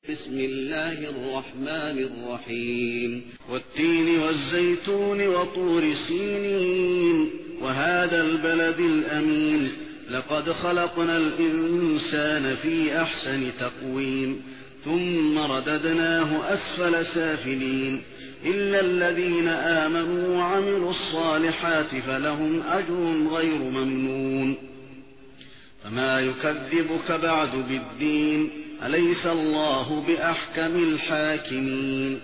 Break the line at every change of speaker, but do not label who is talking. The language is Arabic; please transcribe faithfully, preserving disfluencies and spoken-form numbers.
بسم الله الرحمن الرحيم والتين والزيتون وطور سينين وهذا البلد الأمين لقد خلقنا الإنسان في أحسن تقويم ثم رددناه أسفل سافلين إلا الذين آمنوا وعملوا الصالحات فلهم أجر غير ممنون فما يكذبك بعد بالدين أليس الله بأحكم الحاكمين